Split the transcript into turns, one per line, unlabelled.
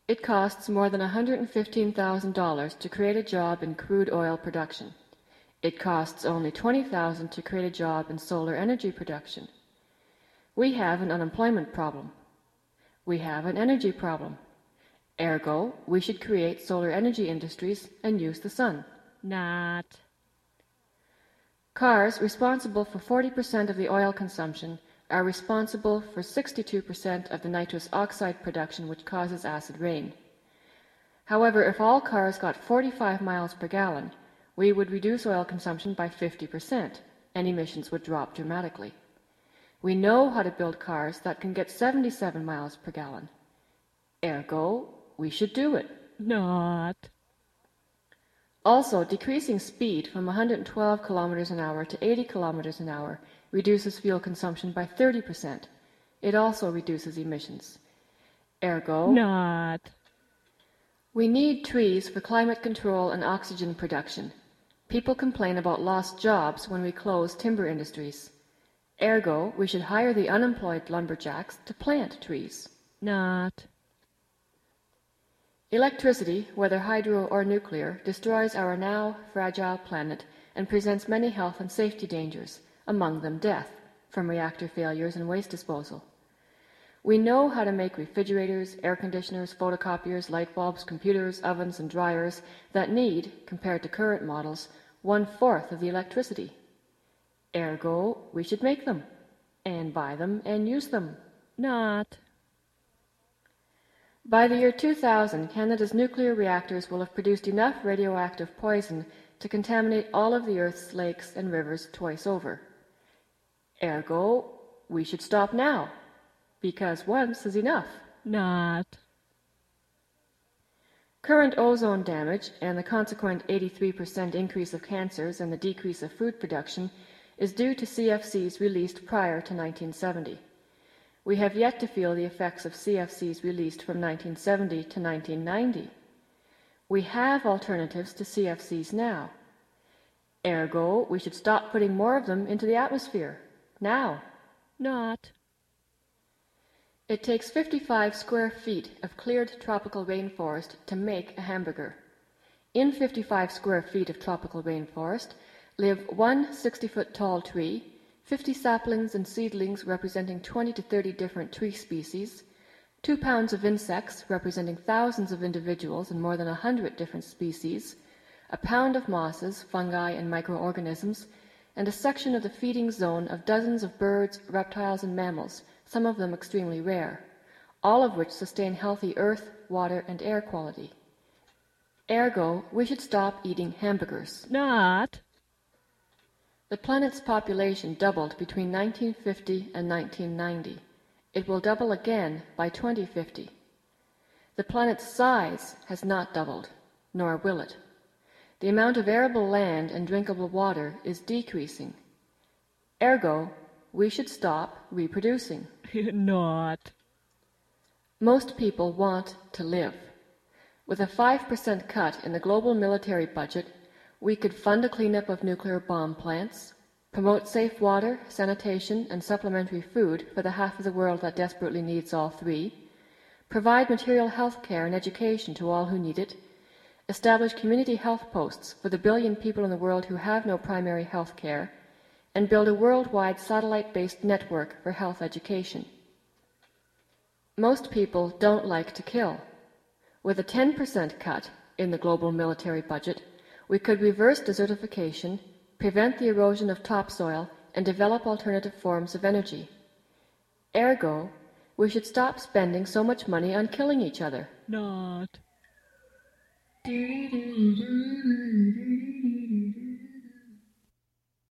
It costs more than $115,000 to create a job in crude oil production. It costs only $20,000 to create a job in solar energy production. We have an unemployment problem. We have an energy problem. Ergo, we should create solar energy industries and use the sun.
Not.
Cars responsible for 40% of the oil consumption are responsible for 62% of the nitrous oxide production which causes acid rain. However, if all cars got 45 miles per gallon, we would reduce oil consumption by 50%, and emissions would drop dramatically. We know how to build cars that can get 77 miles per gallon. Ergo, we should do it.
Not.
Also, decreasing speed from 112 kilometers an hour to 80 kilometers an hour reduces fuel consumption by 30%. It also reduces emissions. Ergo,
Not.
we need trees for climate control and oxygen production. People complain about lost jobs when we close timber industries. Ergo, we should hire the unemployed lumberjacks to plant trees.
Not.
Electricity, whether hydro or nuclear, destroys our now fragile planet and presents many health and safety dangers, among them death, from reactor failures and waste disposal. We know how to make refrigerators, air conditioners, photocopiers, light bulbs, computers, ovens, and dryers that need, compared to current models, 1/4 of the electricity. Ergo, we should make them, and buy them, and use them.
Not.
By the year 2000, Canada's nuclear reactors will have produced enough radioactive poison to contaminate all of the Earth's lakes and rivers twice over. Ergo, we should stop now, because once is enough.
Not.
Current ozone damage and the consequent 83% increase of cancers and the decrease of food production is due to CFCs released prior to 1970. We have yet to feel the effects of CFCs released from 1970 to 1990. We have alternatives to CFCs now. Ergo, we should stop putting more of them into the atmosphere. Now.
Not.
It takes 55 square feet of cleared tropical rainforest to make a hamburger. In 55 square feet of tropical rainforest live one 60-foot tall tree, 50 saplings and seedlings representing 20 to 30 different tree species, 2 pounds of insects representing thousands of individuals and more than 100 different species, a pound of mosses, fungi, and microorganisms, and a section of the feeding zone of dozens of birds, reptiles, and mammals, some of them extremely rare, all of which sustain healthy earth, water, and air quality. Ergo, we should stop eating hamburgers.
Not.
The planet's population doubled between 1950 and 1990. It will double again by 2050. The planet's size has not doubled, nor will it. The amount of arable land and drinkable water is decreasing. Ergo, we should stop reproducing.
Not.
Most people want to live. With a 5% cut in the global military budget, we could fund a cleanup of nuclear bomb plants, promote safe water, sanitation, and supplementary food for the half of the world that desperately needs all three, provide material health care and education to all who need it, establish community health posts for the billion people in the world who have no primary health care, and build a worldwide satellite-based network for health education. Most people don't like to kill. With a 10% cut in the global military budget, we could reverse desertification, prevent the erosion of topsoil, and develop alternative forms of energy. Ergo, we should stop spending so much money on killing each other.
Not.
Do-do-do.